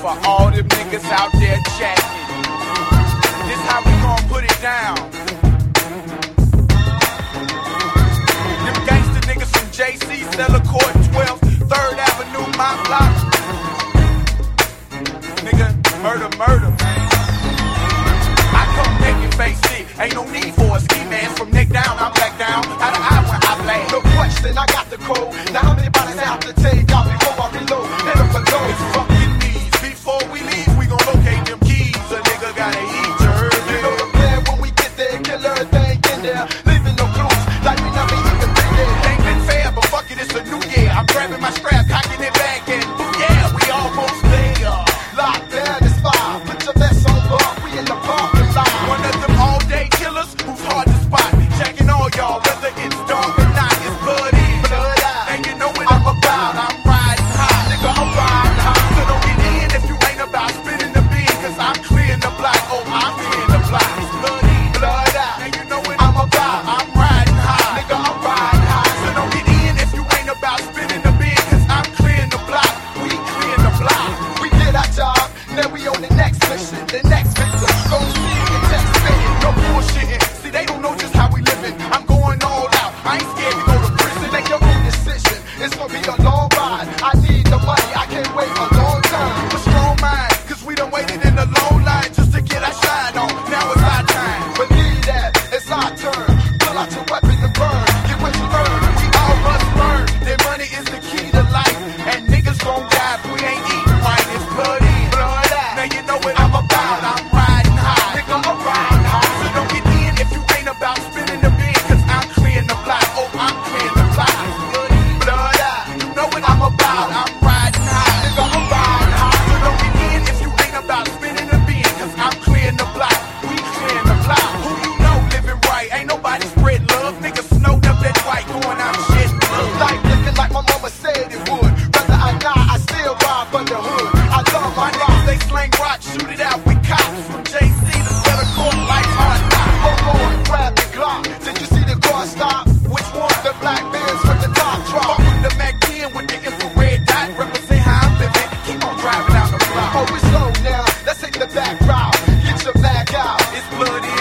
for all them niggas out there chatting. This how we gon' put it down. Them gangsta niggas from JC, Stella Court, 12th, 3rd Avenue, my block. Nigga, murder, man. I come naked, face it. Ain't no need for a ski mask. From neck down, I'm back down. Out of eye when I blast. No question, I got the code. Now how many bodies I have to take out before I reload? Hit up below. It's fucking knees. Before we leave, we gon' locate them keys. A nigga gotta eat, you heard me? You know the plan when we get there. Kill everything in there. Leaving no clues. Like we never even been there. Ain't been fair, but fuck it, it's a new year. I'm grabbing my strap, cocking it back, and yeah, we almost there. Locked down, it's fire. Put your vest on, bar. We in the parking lot. One of them all-day killers who's hard to spot. Checking all y'all, whether it's dark or not. It's blood in, Blood out. and you know what I'm about. I'm riding high, Nigga, I'm riding high. so don't get in if you ain't about spinning the bean. Cause I'm clearing the block, oh, I'm clearing the block. It's blood in, Blood out. and you know what I'm about. I'm riding high. Nigga, I'm riding high. So don't get in if you ain't about spinning the bean. Cause I'm clearing the block, we clearing the block. We did our job. Now we on the next mission. The next victim. Go see and text spitting. No bullshitting. See, they don't know just how we living. I'm going all out. I ain't scared to go to prison. Make your own decision. It's gonna be a long ride. I need the money. I can't wait a long time. A strong mind, cause we done waited in a long line just to get our shine on. Now it's our time. Believe that. It's our turn. Pull out your weapon to burn. Get what you earn. We all must learn that money is the key to life. And niggas gon' die if we ain't eating right. It's blood in. Blood out. Now you know what I'm about. I'm riding high. Nigga, I'm riding high. So don't get in if you ain't about spinning the bin. Cause I'm clearing the block. Oh, I'm clearing the block. It's blood in. Blood out. You know what I'm about. I'm riding high. Nigga, I'm riding high. So don't get in if you ain't about spinning the bin. Cause I'm clearing the block. We clearing the block. Who you know living right? Ain't nobody spread love. Niggas snowed up that white going out shit. Life looking like my mama said it would. Whether I die, I still ride for the hood. I love My my niggas, life. they slang rock, shoot it out with cops. From JC to Stella Court, life hard knock. Oh Lord, grab the Glock. Did you see the car stop? Which one? The black Benz with the top Fuck drop. with the Mac 10 with the infrared dot. Represent how I'm living. Keep on driving down the block. Oh, we slow now. Let's take the back route. Get your back out. It's blood in.